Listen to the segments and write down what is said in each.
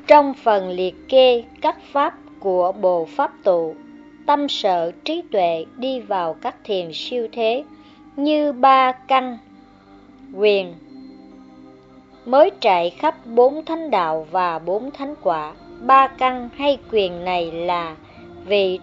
Trong phần liệt kê các pháp của Bồ Pháp Tụ, tâm sở trí tuệ đi vào các thiền siêu thế như ba căn quyền mới chạy khắp 4 thánh đạo và 4 thánh quả. Ba căn hay quyền này là vị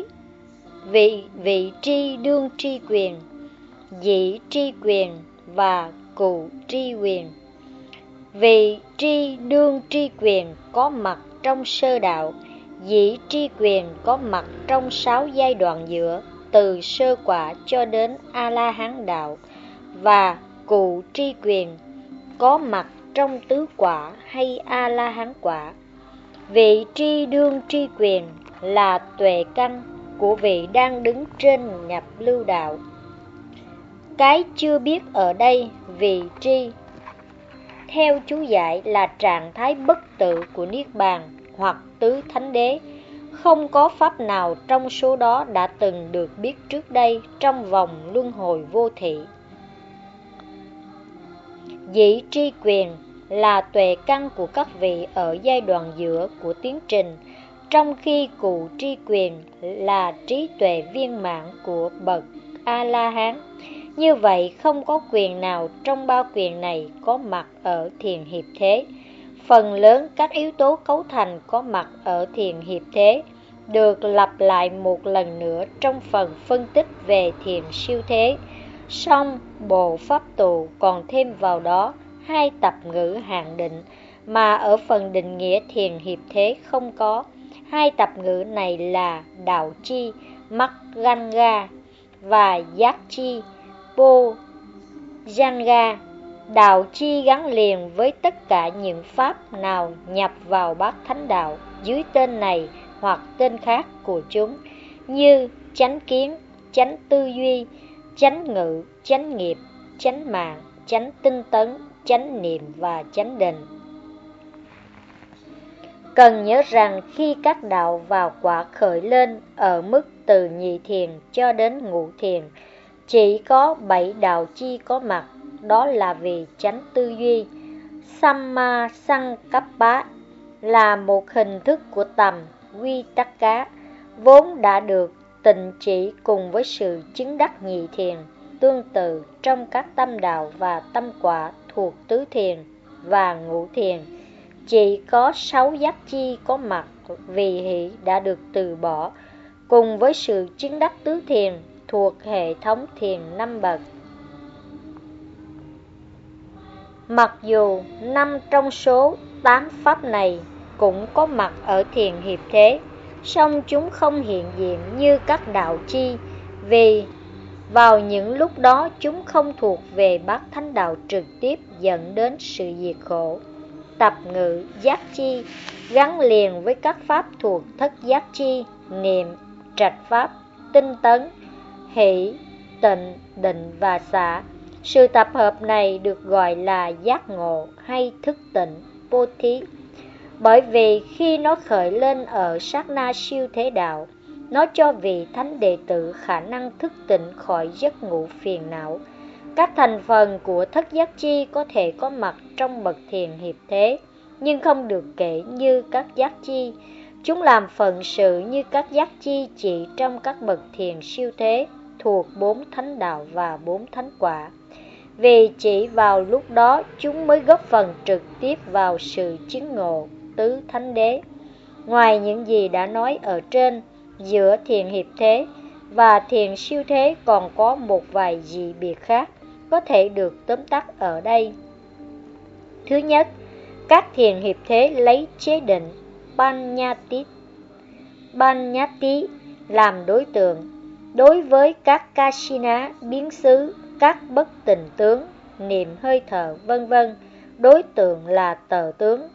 tri đương tri quyền, dị tri quyền và cụ tri quyền. Vị tri đương tri quyền có mặt trong sơ đạo, dị tri quyền có mặt trong 6 giai đoạn giữa, từ sơ quả cho đến A-la-hán đạo, và cụ tri quyền có mặt trong tứ quả hay A-la-hán quả. Vị tri đương tri quyền là tuệ căn của vị đang đứng trên nhập lưu đạo. Cái chưa biết ở đây, vị tri theo chú giải là trạng thái bất tự của Niết Bàn hoặc tứ thánh đế. Không có pháp nào trong số đó đã từng được biết trước đây trong vòng luân hồi vô thị. Dị tri quyền là tuệ căn của các vị ở giai đoạn giữa của tiến trình, trong khi cụ tri quyền là trí tuệ viên mãn của bậc A-la-hán. Như vậy, không có quyền nào trong ba quyền này có mặt ở thiền hiệp thế. Phần lớn các yếu tố cấu thành có mặt ở thiền hiệp thế được lặp lại một lần nữa trong phần phân tích về thiền siêu thế. Song Bồ Pháp Tụ còn thêm vào đó 2 tập ngữ hạn định mà ở phần định nghĩa thiền hiệp thế không có. 2 tập ngữ này là đạo chi Magga và giác chi Bojjhanga. Đạo chi gắn liền với tất cả những pháp nào nhập vào bát thánh đạo dưới tên này hoặc tên khác của chúng, như chánh kiến, chánh tư duy, chánh ngữ, chánh nghiệp, chánh mạng, chánh tinh tấn, chánh niệm và chánh định. Cần nhớ rằng khi các đạo vào quả khởi lên ở mức từ nhị thiền cho đến ngũ thiền, chỉ có 7 đạo chi có mặt, đó là vì chánh tư duy. Samma Sankappa là một hình thức của tầm Vitakka, vốn đã được tịnh chỉ cùng với sự chứng đắc nhị thiền. Tương tự trong các tâm đạo và tâm quả thuộc tứ thiền và ngũ thiền, chỉ có 6 giác chi có mặt vì hỷ đã được từ bỏ, cùng với sự chứng đắc tứ thiền thuộc hệ thống thiền 5 bậc. Mặc dù 5 trong số 8 pháp này cũng có mặt ở thiền hiệp thế, song chúng không hiện diện như các đạo chi, vì vào những lúc đó chúng không thuộc về bát thánh đạo trực tiếp dẫn đến sự diệt khổ. Tập ngữ giác chi gắn liền với các pháp thuộc thất giác chi, niệm, trạch pháp, tinh tấn, hỷ, tịnh, định và xả. Sự tập hợp này được gọi là giác ngộ hay thức tỉnh, Bodhi, bởi vì khi nó khởi lên ở sát na siêu thế đạo, nó cho vị thánh đệ tử khả năng thức tỉnh khỏi giấc ngủ phiền não. Các thành phần của thất giác chi có thể có mặt trong bậc thiền hiệp thế, nhưng không được kể như các giác chi. Chúng làm phận sự như các giác chi chỉ trong các bậc thiền siêu thế thuộc 4 thánh đạo và 4 thánh quả. Vì chỉ vào lúc đó chúng mới góp phần trực tiếp vào sự chứng ngộ tứ thánh đế. Ngoài những gì đã nói ở trên, giữa thiền hiệp thế và thiền siêu thế còn có một vài dị biệt khác có thể được tóm tắt ở đây. Thứ nhất, các thiền hiệp thế lấy chế định Panyati làm đối tượng. Đối với các Kasina biến xứ, các bất tình tướng, niệm hơi thở vân vân, đối tượng là tờ tướng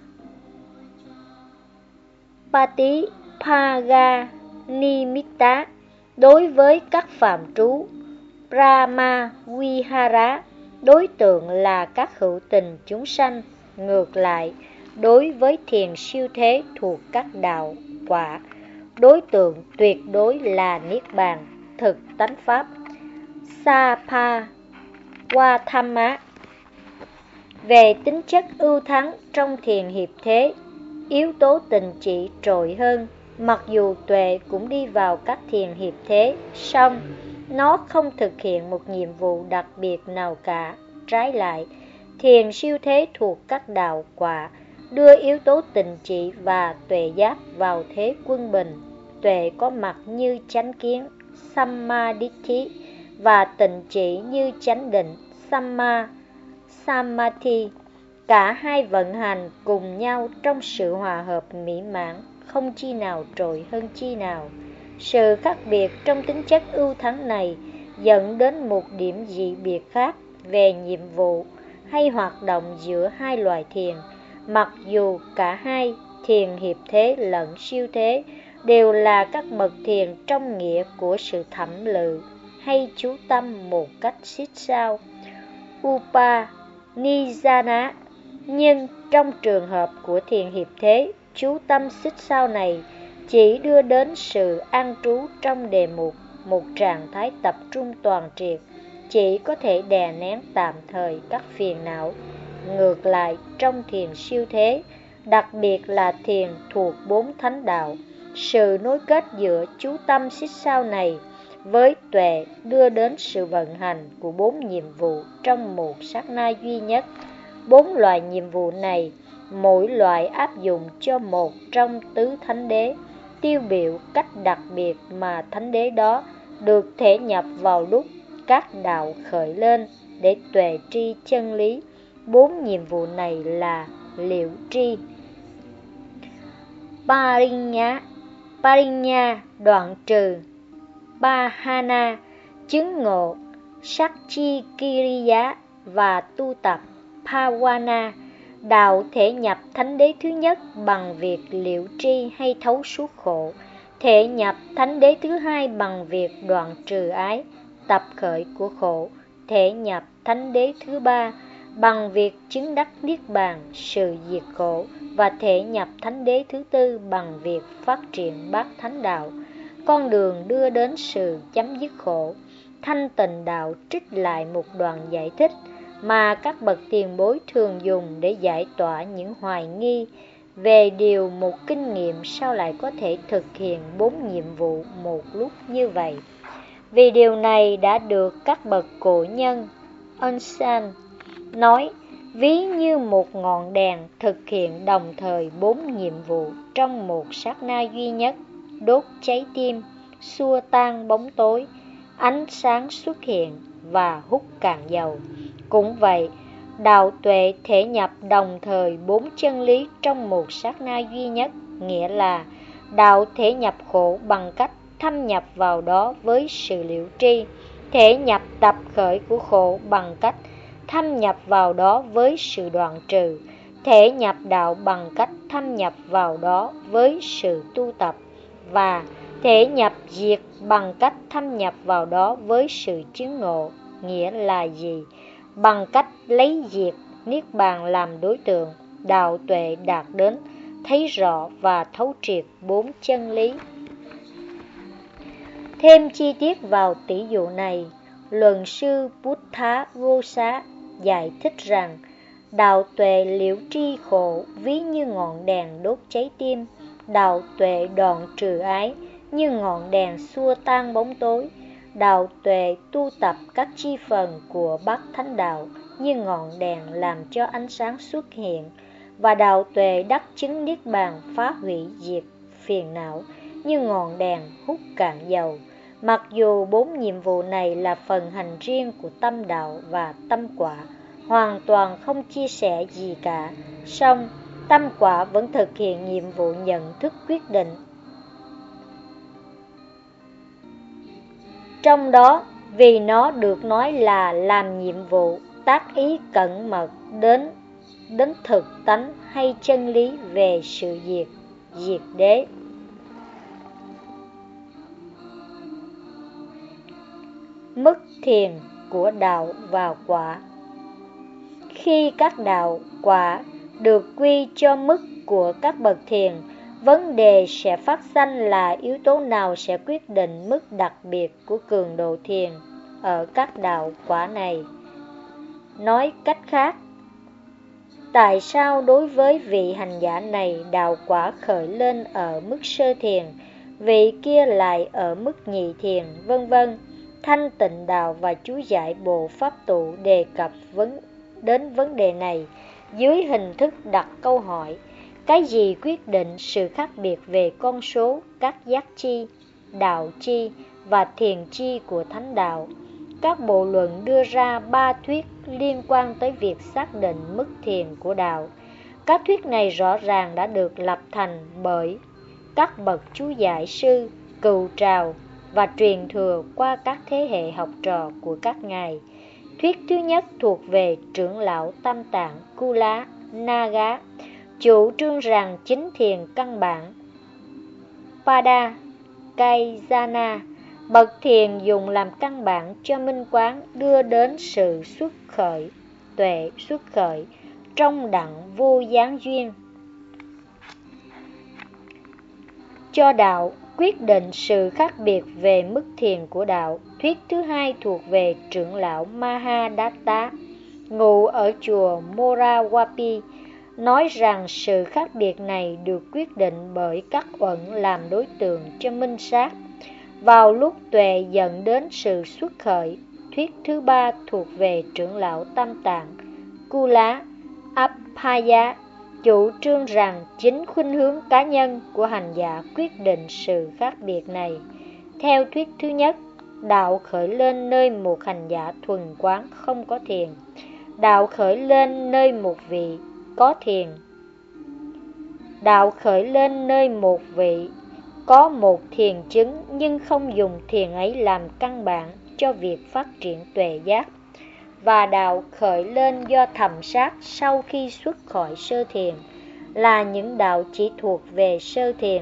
Patipaganimitta. Đối với các phạm trú Brahma Vihara, đối tượng là các hữu tình chúng sanh. Ngược lại, đối với thiền siêu thế thuộc các đạo quả, đối tượng tuyệt đối là Niết Bàn, thực tánh pháp, Sapawathamma. Về tính chất ưu thắng trong thiền hiệp thế, yếu tố tình chỉ trội hơn. Mặc dù tuệ cũng đi vào các thiền hiệp thế, song nó không thực hiện một nhiệm vụ đặc biệt nào cả. Trái lại, thiền siêu thế thuộc các đạo quả đưa yếu tố tình chỉ và tuệ giác vào thế quân bình. Tuệ có mặt như chánh kiến Sammaditthi và tình chỉ như chánh định Samadhi. Cả hai vận hành cùng nhau trong sự hòa hợp mỹ mãn, không chi nào trội hơn chi nào. Sự khác biệt trong tính chất ưu thắng này dẫn đến một điểm dị biệt khác về nhiệm vụ hay hoạt động giữa hai loại thiền. Mặc dù cả hai, thiền hiệp thế lẫn siêu thế, đều là các bậc thiền trong nghĩa của sự thẩm lự hay chú tâm một cách xích sao, Upanijana. Nhưng trong trường hợp của thiền hiệp thế, chú tâm xích sao này chỉ đưa đến sự an trú trong đề mục, một trạng thái tập trung toàn triệt, chỉ có thể đè nén tạm thời các phiền não. Ngược lại, trong thiền siêu thế, đặc biệt là thiền thuộc 4 thánh đạo, sự nối kết giữa chú tâm xích sao này với tuệ đưa đến sự vận hành của 4 nhiệm vụ trong một sát na duy nhất. 4 loại nhiệm vụ này, mỗi loại áp dụng cho một trong tứ thánh đế, tiêu biểu cách đặc biệt mà thánh đế đó được thể nhập vào lúc các đạo khởi lên để tuệ tri chân lý. 4 nhiệm vụ này là liệu tri, Parinya đoạn trừ, Bahana chứng ngộ, Sakchikiriya và tu tập, Bhavana đạo thể nhập thánh đế thứ nhất bằng việc liệu tri hay thấu suốt khổ, thể nhập thánh đế thứ hai bằng việc đoạn trừ ái, tập khởi của khổ, thể nhập thánh đế thứ ba bằng việc chứng đắc niết bàn, sự diệt khổ, và thể nhập thánh đế thứ tư bằng việc phát triển bát thánh đạo, con đường đưa đến sự chấm dứt khổ. Thanh Tịnh đạo trích lại một đoạn giải thích mà các bậc tiền bối thường dùng để giải tỏa những hoài nghi về điều một kinh nghiệm sao lại có thể thực hiện 4 nhiệm vụ một lúc như vậy. Vì điều này đã được các bậc cổ nhân Onsan nói, ví như một ngọn đèn thực hiện đồng thời 4 nhiệm vụ trong một sát na duy nhất, đốt cháy tim, xua tan bóng tối, ánh sáng xuất hiện và hút cạn dầu. Cũng vậy, đạo tuệ thể nhập đồng thời 4 chân lý trong một sát na duy nhất, nghĩa là đạo thể nhập khổ bằng cách thâm nhập vào đó với sự liễu tri, thể nhập tập khởi của khổ bằng cách thâm nhập vào đó với sự đoạn trừ, thể nhập đạo bằng cách thâm nhập vào đó với sự tu tập, và thể nhập diệt bằng cách thâm nhập vào đó với sự chứng ngộ. Nghĩa là gì? Bằng cách lấy diệt niết bàn làm đối tượng, đạo tuệ đạt đến thấy rõ và thấu triệt 4 chân lý. Thêm chi tiết vào tỷ dụ này, luận sư Buddha Ghosa giải thích rằng đạo tuệ liễu tri khổ ví như ngọn đèn đốt cháy tim, đạo tuệ đoạn trừ ái như ngọn đèn xua tan bóng tối, đạo tuệ tu tập các chi phần của bát thánh đạo như ngọn đèn làm cho ánh sáng xuất hiện, và đạo tuệ đắc chứng niết bàn phá hủy diệt phiền não như ngọn đèn hút cạn dầu. Mặc dù 4 nhiệm vụ này là phần hành riêng của tâm đạo và tâm quả, hoàn toàn không chia sẻ gì cả, song tâm quả vẫn thực hiện nhiệm vụ nhận thức quyết định. Trong đó, vì nó được nói là làm nhiệm vụ, tác ý cẩn mật đến thực tánh hay chân lý về sự diệt đế. Mức thiền của đạo và quả. Khi các đạo quả được quy cho mức của các bậc thiền, vấn đề sẽ phát sinh là yếu tố nào sẽ quyết định mức đặc biệt của cường độ thiền ở các đạo quả này. Nói cách khác, Tại sao đối với vị hành giả này đạo quả khởi lên ở mức sơ thiền, vị kia lại ở mức nhị thiền, vân vân. Thanh Tịnh Đạo và chú giải Bộ Pháp Tụ đề cập đến vấn đề này dưới hình thức đặt câu hỏi: cái gì quyết định sự khác biệt về con số các giác chi, đạo chi và thiền chi của thánh đạo? Các bộ luận đưa ra 3 thuyết liên quan tới việc xác định mức thiền của đạo. Các thuyết này rõ ràng đã được lập thành bởi các bậc chú giải sư, cừu trào và truyền thừa qua các thế hệ học trò của các ngài. Thuyết thứ nhất thuộc về trưởng lão Tam Tạng Kula Naga, chủ trương rằng chính thiền căn bản Pada Kaijana, bậc thiền dùng làm căn bản cho minh quán, đưa đến sự xuất khởi, tuệ xuất khởi trong đẳng vô gián duyên. Cho đạo quyết định sự khác biệt về mức thiền của đạo. Thuyết thứ hai thuộc về trưởng lão Mahadatta, ngụ ở chùa Morawapi, nói rằng sự khác biệt này được quyết định bởi các uẩn làm đối tượng cho minh sát, vào lúc tuệ dẫn đến sự xuất khởi. Thuyết thứ ba thuộc về trưởng lão Tam Tạng Kula Abhaya, chủ trương rằng chính khuynh hướng cá nhân của hành giả quyết định sự khác biệt này. Theo thuyết thứ nhất, đạo khởi lên nơi một hành giả thuần quán không có thiền, đạo khởi lên nơi một vị có thiền, đạo khởi lên nơi một vị có một thiền chứng nhưng không dùng thiền ấy làm căn bản cho việc phát triển tuệ giác, và đạo khởi lên do thầm sát sau khi xuất khỏi sơ thiền, là những đạo chỉ thuộc về sơ thiền.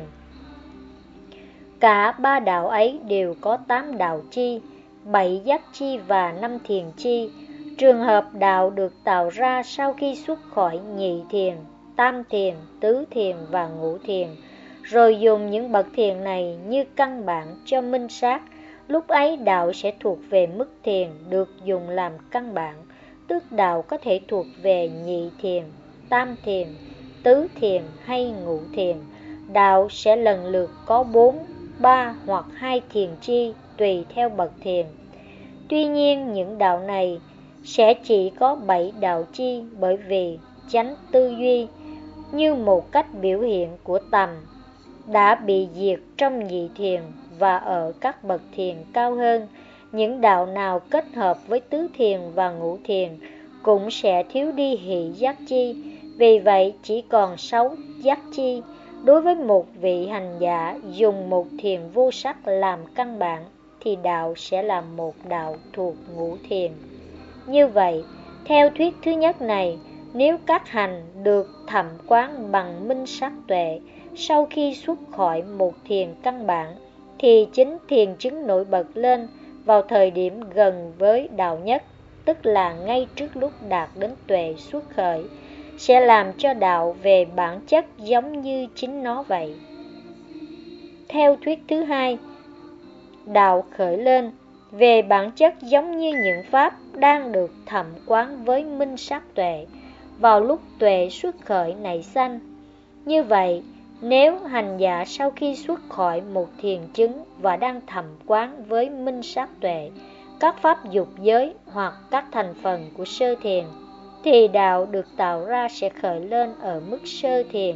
Cả ba đạo ấy đều có 8 đạo chi, 7 giác chi và 5 thiền chi. Trường hợp đạo được tạo ra sau khi xuất khỏi nhị thiền, tam thiền, tứ thiền và ngũ thiền, rồi dùng những bậc thiền này như căn bản cho minh sát, lúc ấy đạo sẽ thuộc về mức thiền được dùng làm căn bản, tức đạo có thể thuộc về nhị thiền, tam thiền, tứ thiền hay ngũ thiền. Đạo sẽ lần lượt có 4, 3 hoặc 2 thiền chi tùy theo bậc thiền. Tuy nhiên những đạo này sẽ chỉ có 7 đạo chi, bởi vì chánh tư duy như một cách biểu hiện của tầm đã bị diệt trong nhị thiền, và ở các bậc thiền cao hơn, những đạo nào kết hợp với tứ thiền và ngũ thiền cũng sẽ thiếu đi hỷ giác chi, vì vậy chỉ còn 6 giác chi. Đối với một vị hành giả dùng một thiền vô sắc làm căn bản, thì đạo sẽ là một đạo thuộc ngũ thiền. Như vậy, theo thuyết thứ nhất này, nếu các hành được thẩm quán bằng minh sát tuệ sau khi xuất khỏi một thiền căn bản, thì chính thiền chứng nổi bật lên vào thời điểm gần với đạo nhất, tức là ngay trước lúc đạt đến tuệ xuất khởi, sẽ làm cho đạo về bản chất giống như chính nó vậy. Theo thuyết thứ hai, đạo khởi lên về bản chất giống như những pháp đang được thẩm quán với minh sát tuệ vào lúc tuệ xuất khởi nảy sanh. Như vậy, nếu hành giả sau khi xuất khỏi một thiền chứng và đang thẩm quán với minh sát tuệ các pháp dục giới hoặc các thành phần của sơ thiền, thì đạo được tạo ra sẽ khởi lên ở mức sơ thiền.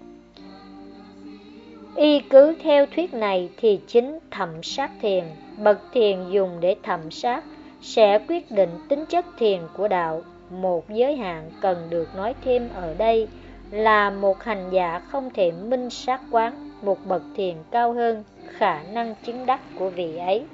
Y cứ theo thuyết này thì chính thẩm sát thiền, bậc thiền dùng để thẩm sát, sẽ quyết định tính chất thiền của đạo. Một giới hạn cần được nói thêm ở đây là một hành giả không thể minh sát quán một bậc thiền cao hơn khả năng chứng đắc của vị ấy.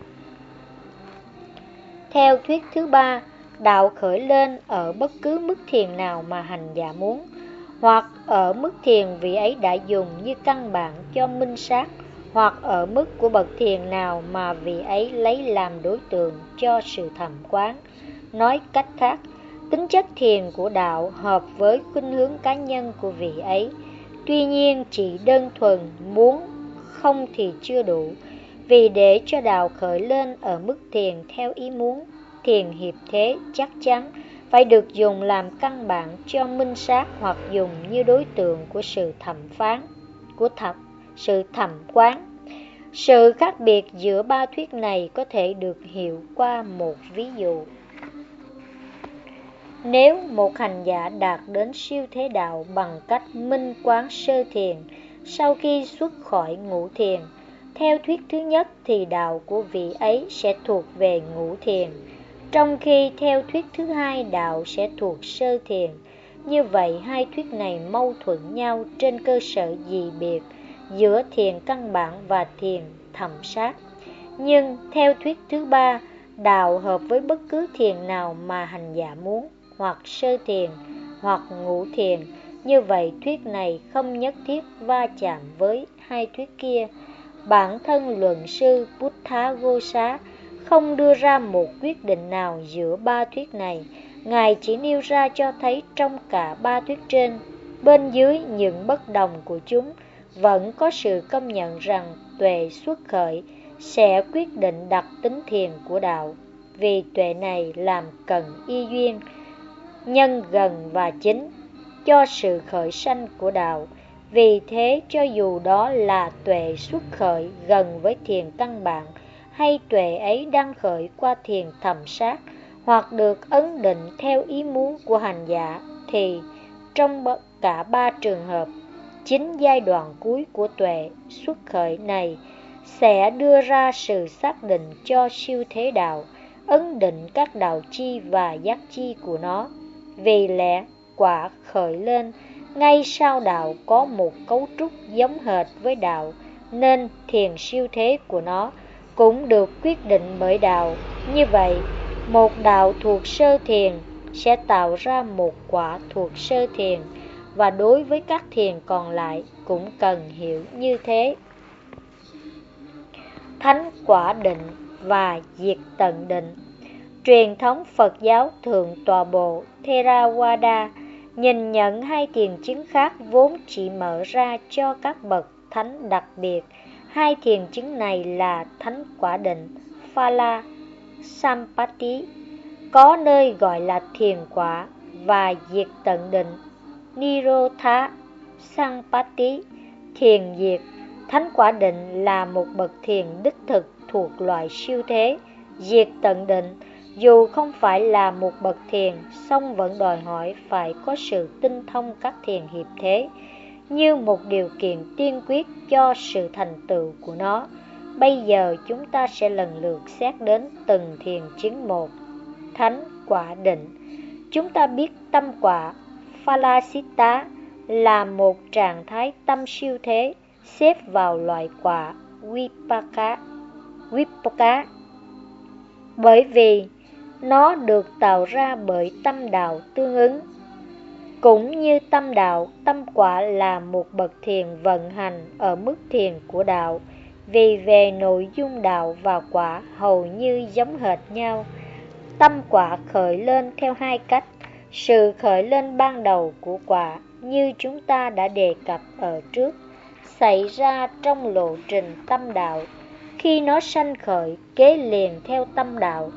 Theo thuyết thứ ba, đạo khởi lên ở bất cứ mức thiền nào mà hành giả muốn, hoặc ở mức thiền vị ấy đã dùng như căn bản cho minh sát, hoặc ở mức của bậc thiền nào mà vị ấy lấy làm đối tượng cho sự thẩm quán. Nói cách khác, tính chất thiền của đạo hợp với khuynh hướng cá nhân của vị ấy. Tuy nhiên chỉ đơn thuần muốn không thì chưa đủ, vì để cho đạo khởi lên ở mức thiền theo ý muốn, thiền hiệp thế chắc chắn phải được dùng làm căn bản cho minh sát hoặc dùng như đối tượng của sự thẩm phán, sự thẩm quán. Sự khác biệt giữa ba thuyết này có thể được hiểu qua một ví dụ. Nếu một hành giả đạt đến siêu thế đạo bằng cách minh quán sơ thiền sau khi xuất khỏi ngũ thiền, theo thuyết thứ nhất thì đạo của vị ấy sẽ thuộc về ngũ thiền, trong khi theo thuyết thứ hai đạo sẽ thuộc sơ thiền. Như vậy hai thuyết này mâu thuẫn nhau trên cơ sở dị biệt giữa thiền căn bản và thiền thẩm sát. Nhưng theo thuyết thứ ba, đạo hợp với bất cứ thiền nào mà hành giả muốn, hoặc sơ thiền hoặc ngũ thiền. Như vậy thuyết này không nhất thiết va chạm với hai thuyết kia. Bản thân luận sư Buddhaghosa không đưa ra một quyết định nào giữa ba thuyết này. Ngài chỉ nêu ra cho thấy trong cả ba thuyết trên, bên dưới những bất đồng của chúng, vẫn có sự công nhận rằng tuệ xuất khởi sẽ quyết định đặc tính thiền của đạo. Vì tuệ này làm cần y duyên, nhân gần và chính cho sự khởi sanh của đạo. Vì thế cho dù đó là tuệ xuất khởi gần với thiền căn bản, hay tuệ ấy đang khởi qua thiền thầm sát, hoặc được ấn định theo ý muốn của hành giả, thì trong cả ba trường hợp, chính giai đoạn cuối của tuệ xuất khởi này sẽ đưa ra sự xác định cho siêu thế đạo, ấn định các đạo chi và giác chi của nó. Vì lẽ quả khởi lên ngay sau đạo có một cấu trúc giống hệt với đạo, nên thiền siêu thế của nó cũng được quyết định bởi đạo. Như vậy, một đạo thuộc sơ thiền sẽ tạo ra một quả thuộc sơ thiền, và đối với các thiền còn lại cũng cần hiểu như thế. Thánh quả định và diệt tận định. Truyền thống Phật giáo Thượng Tọa Bộ Theravada nhìn nhận hai thiền chứng khác vốn chỉ mở ra cho các bậc thánh đặc biệt. Hai thiền chứng này là thánh quả định Phala Sampati, có nơi gọi là thiền quả, và diệt tận định Nirodha Sampati, thiền diệt. Thánh quả định là một bậc thiền đích thực thuộc loại siêu thế. Diệt tận định dù không phải là một bậc thiền, song vẫn đòi hỏi phải có sự tinh thông các thiền hiệp thế như một điều kiện tiên quyết cho sự thành tựu của nó. Bây giờ chúng ta sẽ lần lượt xét đến từng thiền chứng một. Thánh quả định. Chúng ta biết tâm quả Phalasitta là một trạng thái tâm siêu thế, xếp vào loại quả Vipaka, bởi vì nó được tạo ra bởi tâm đạo tương ứng. Cũng như tâm đạo, tâm quả là một bậc thiền vận hành ở mức thiền của đạo, vì về nội dung đạo và quả hầu như giống hệt nhau. Tâm quả khởi lên theo hai cách. Sự khởi lên ban đầu của quả, như chúng ta đã đề cập ở trước, xảy ra trong lộ trình tâm đạo. Khi nó sanh khởi kế liền theo tâm đạo,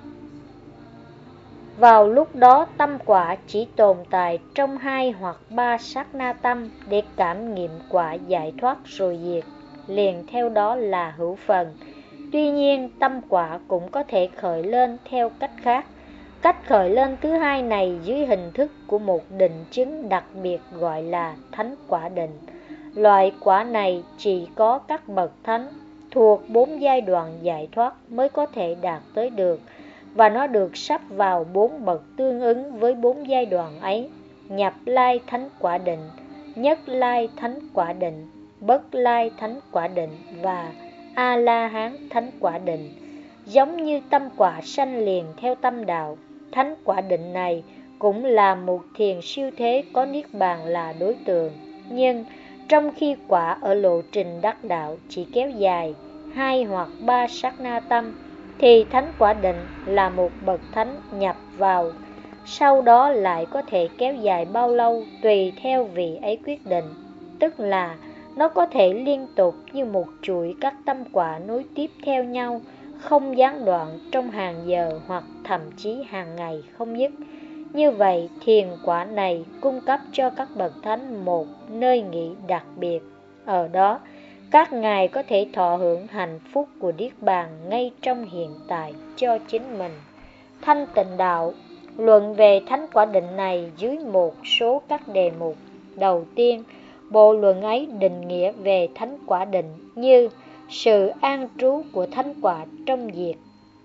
vào lúc đó tâm quả chỉ tồn tại trong 2 hoặc 3 sát na tâm để cảm nghiệm quả giải thoát rồi diệt, liền theo đó là hữu phần. Tuy nhiên tâm quả cũng có thể khởi lên theo cách khác. Cách khởi lên thứ hai này dưới hình thức của một định chứng đặc biệt gọi là thánh quả định. Loại quả này chỉ có các bậc thánh thuộc 4 giai đoạn giải thoát mới có thể đạt tới được, và nó được sắp vào 4 bậc tương ứng với 4 giai đoạn ấy: nhập lai thánh quả định, nhất lai thánh quả định, bất lai thánh quả định và A-la-hán thánh quả định. Giống như tâm quả sanh liền theo tâm đạo, thánh quả định này cũng là một thiền siêu thế có niết bàn là đối tượng. Nhưng trong khi quả ở lộ trình đắc đạo chỉ kéo dài 2 hoặc 3 sát na tâm, thì thánh quả định là một bậc thánh nhập vào, sau đó lại có thể kéo dài bao lâu tùy theo vị ấy quyết định. Tức là nó có thể liên tục như một chuỗi các tâm quả nối tiếp theo nhau, không gián đoạn trong hàng giờ hoặc thậm chí hàng ngày không dứt. Như vậy, thiền quả này cung cấp cho các bậc thánh một nơi nghỉ đặc biệt. Ở đó, các ngài có thể thọ hưởng hạnh phúc của Niết Bàn ngay trong hiện tại cho chính mình. Thanh Tịnh Đạo luận về thánh quả định này dưới một số các đề mục. Đầu tiên, bộ luận ấy định nghĩa về thánh quả định như sự an trú của thánh quả trong diệt.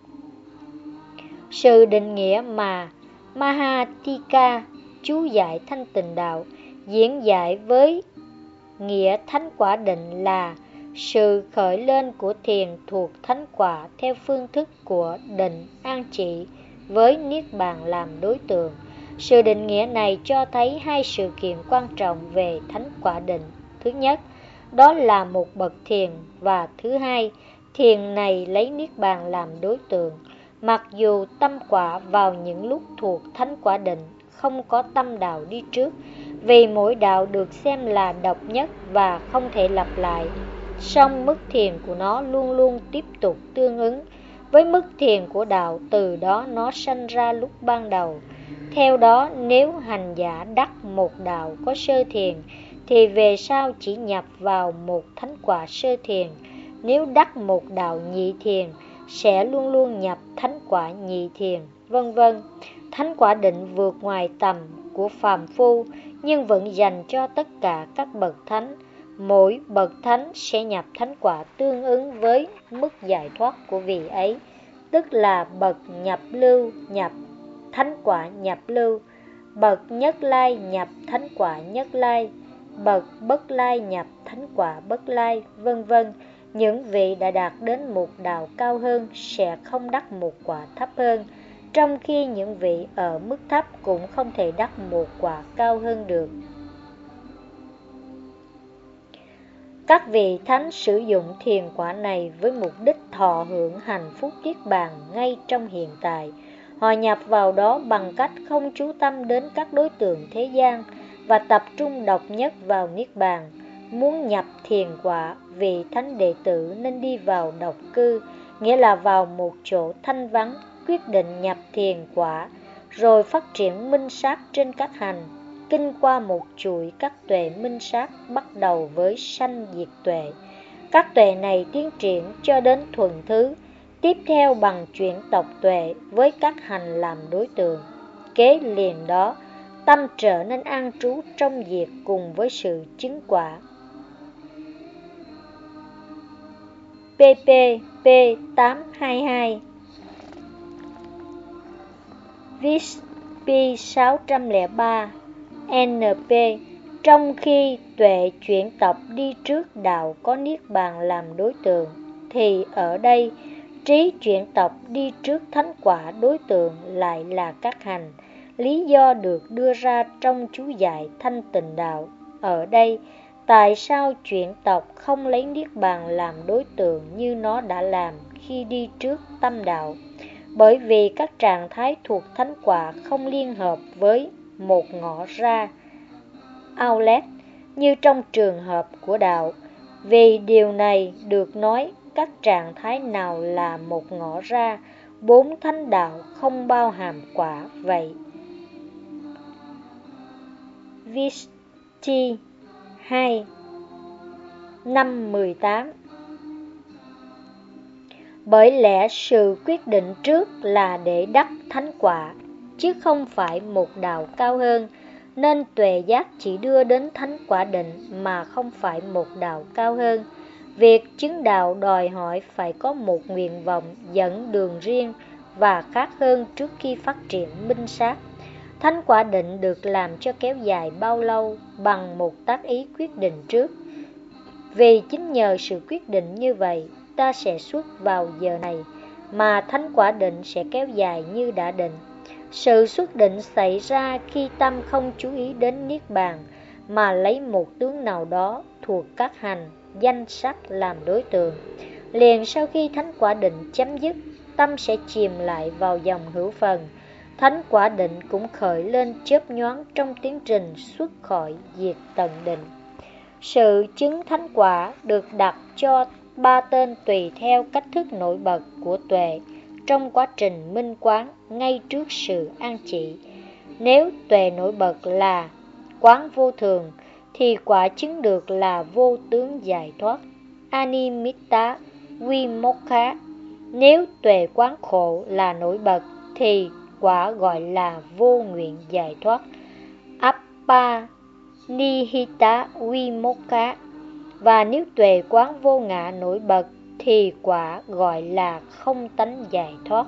Sự định nghĩa mà Mahatika chú giải Thanh Tịnh Đạo diễn giải với nghĩa thánh quả định là sự khởi lên của thiền thuộc thánh quả theo phương thức của định an trị với Niết Bàn làm đối tượng. Sự định nghĩa này cho thấy hai sự kiện quan trọng về thánh quả định. Thứ nhất, đó là một bậc thiền, và thứ hai, thiền này lấy Niết Bàn làm đối tượng. Mặc dù tâm quả vào những lúc thuộc thánh quả định không có tâm đạo đi trước, vì mỗi đạo được xem là độc nhất và không thể lặp lại, song mức thiền của nó luôn luôn tiếp tục tương ứng với mức thiền của đạo từ đó nó sanh ra lúc ban đầu. Theo đó, nếu hành giả đắc một đạo có sơ thiền thì về sau chỉ nhập vào một thánh quả sơ thiền. Nếu đắc một đạo nhị thiền sẽ luôn luôn nhập thánh quả nhị thiền, vân vân. Thánh quả định vượt ngoài tầm của phàm phu nhưng vẫn dành cho tất cả các bậc thánh. Mỗi bậc thánh sẽ nhập thánh quả tương ứng với mức giải thoát của vị ấy, tức là bậc nhập lưu nhập thánh quả nhập lưu, bậc nhất lai nhập thánh quả nhất lai, bậc bất lai nhập thánh quả bất lai, vân vân. Những vị đã đạt đến một đạo cao hơn sẽ không đắc một quả thấp hơn, trong khi những vị ở mức thấp cũng không thể đắc một quả cao hơn được. Các vị thánh sử dụng thiền quả này với mục đích thọ hưởng hạnh phúc Niết Bàn ngay trong hiện tại. Họ nhập vào đó bằng cách không chú tâm đến các đối tượng thế gian và tập trung độc nhất vào Niết Bàn. Muốn nhập thiền quả, vị thánh đệ tử nên đi vào độc cư, nghĩa là vào một chỗ thanh vắng, quyết định nhập thiền quả, rồi phát triển minh sát trên các hành, kinh qua một chuỗi các tuệ minh sát bắt đầu với sanh diệt tuệ. Các tuệ này tiến triển cho đến thuần thứ, tiếp theo bằng chuyển tộc tuệ với các hành làm đối tượng. Kế liền đó, tâm trở nên an trú trong diệt cùng với sự chứng quả. PP P822 VSP 603 NP. Trong khi tuệ chuyển tập đi trước đạo có Niết Bàn làm đối tượng, thì ở đây trí chuyển tập đi trước thánh quả đối tượng lại là các hành. Lý do được đưa ra trong chú giải Thanh Tịnh Đạo. Ở đây, tại sao chuyển tập không lấy Niết Bàn làm đối tượng như nó đã làm khi đi trước tâm đạo? Bởi vì các trạng thái thuộc thánh quả không liên hợp với một ngõ ra outlet như trong trường hợp của đạo. Vì điều này được nói, các trạng thái nào là một ngõ ra, bốn thánh đạo không bao hàm quả vậy. Vishti 2 năm 18. Bởi lẽ sự quyết định trước là để đắc thánh quả, chứ không phải một đạo cao hơn, nên tuệ giác chỉ đưa đến thánh quả định mà không phải một đạo cao hơn. Việc chứng đạo đòi hỏi phải có một nguyện vọng dẫn đường riêng và khác hơn trước khi phát triển minh sát. Thánh quả định được làm cho kéo dài bao lâu bằng một tác ý quyết định trước. Vì chính nhờ sự quyết định như vậy, ta sẽ xuất vào giờ này, mà thánh quả định sẽ kéo dài như đã định. Sự xuất định xảy ra khi tâm không chú ý đến Niết Bàn, mà lấy một tướng nào đó thuộc các hành, danh sắc làm đối tượng. Liền sau khi thánh quả định chấm dứt, tâm sẽ chìm lại vào dòng hữu phần. Thánh quả định cũng khởi lên chớp nhoáng trong tiến trình xuất khỏi diệt tận định. Sự chứng thánh quả được đặt cho ba tên tùy theo cách thức nổi bật của tuệ trong quá trình minh quán ngay trước sự an trị. Nếu tuệ nổi bật là quán vô thường thì quả chứng được là vô tướng giải thoát, Animitta Vimokha. Nếu tuệ quán khổ là nổi bật thì quả gọi là vô nguyện giải thoát, Appanihita Vimokha. Và nếu tuệ quán vô ngã nổi bật thì quả gọi là không tánh giải thoát,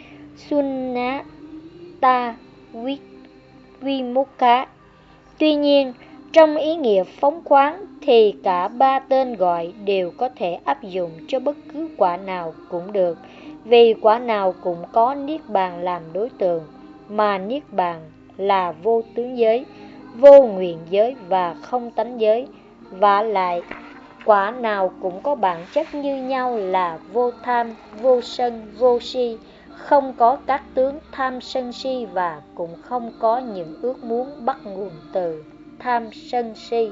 Sunyata Vimokha. Tuy nhiên, trong ý nghĩa phóng khoáng thì cả ba tên gọi đều có thể áp dụng cho bất cứ quả nào cũng được, vì quả nào cũng có niết bàn làm đối tượng, mà niết bàn là vô tướng giới, vô nguyện giới và không tánh giới. Vả lại, quả nào cũng có bản chất như nhau là vô tham, vô sân, vô si, không có các tướng tham sân si và cũng không có những ước muốn bắt nguồn từ tham sân si.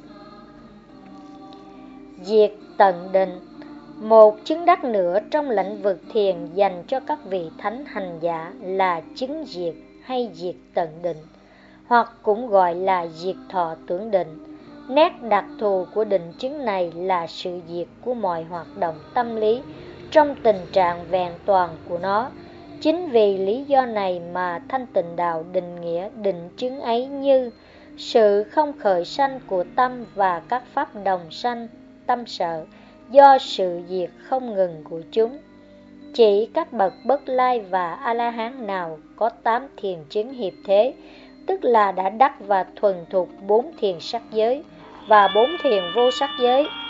Diệt tận định. Một chứng đắc nữa trong lĩnh vực thiền dành cho các vị thánh hành giả là chứng diệt hay diệt tận định, hoặc cũng gọi là diệt thọ tưởng định. Nét đặc thù của định chứng này là sự diệt của mọi hoạt động tâm lý trong tình trạng vẹn toàn của nó. Chính vì lý do này mà Thanh Tịnh Đạo định nghĩa định chứng ấy như sự không khởi sanh của tâm và các pháp đồng sanh, tâm sợ, do sự diệt không ngừng của chúng. Chỉ các bậc Bất Lai và A-la-hán nào có 8 thiền chứng hiệp thế, tức là đã đắc và thuần thục 4 thiền sắc giới và 4 thiền vô sắc giới,